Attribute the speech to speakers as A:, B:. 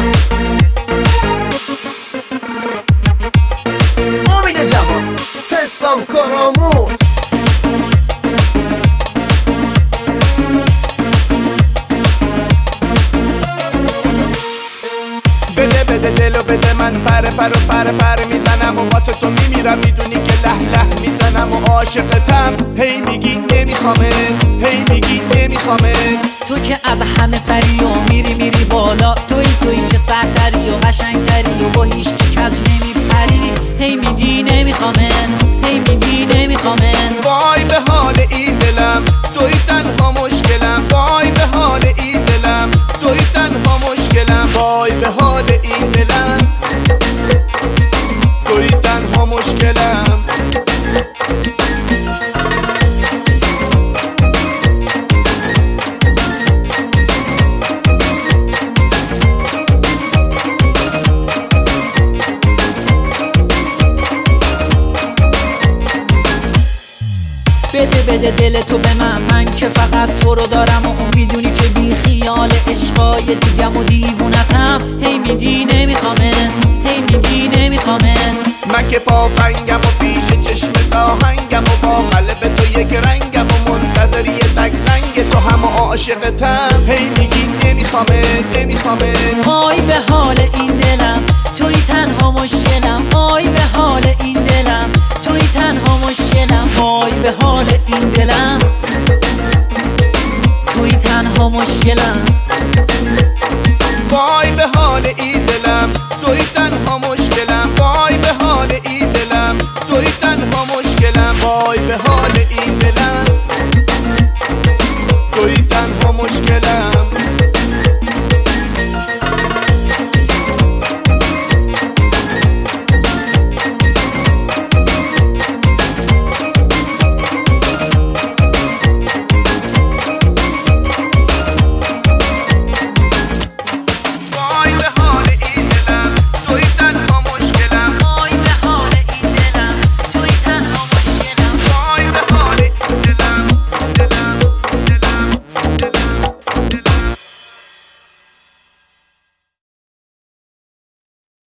A: امید جهان، حسام کارآموز.
B: بده بده دلو بده، من پر میزنم و واسه تو میمیرم، میدونی که له له میزنم و عاشقتم. هی میگی نمیخوامت، هی میگی نمیخوامت.
C: تو که از همه سری و میری بالا، تویی که سرتری و قشنگتری و با هیچ کی کج نمیپری. هی میگی نمیخوامت، هی میگی نمیخوامت.
B: وای به حال این دلم، توی تنها مشکلم. وای به حال این دلم، توی تنها مشکلم. وای به حال این دلم، توی تنها مشکلم.
C: بده دل تو به من که فقط تو رو دارم و میدونی که بی خیال عشقای دیگم و دیوونتم. هی میگی نمیخوامت، هی میگی نمیخوامت.
B: من که پافنگم و پیش چشم آهنگم و با قلب تو یک رنگم و منتظر یه تک زنگ تو هم و عاشقتم. هی میگی نمیخوامت، نمیخوامت.
C: آی به حال این دلم، توی تنها مشکلم. آی به حال این دلم، توی تنها مشکلم. آی به حال این دلم، توی تنها مشکلم.
B: وای به حال این دلم، توی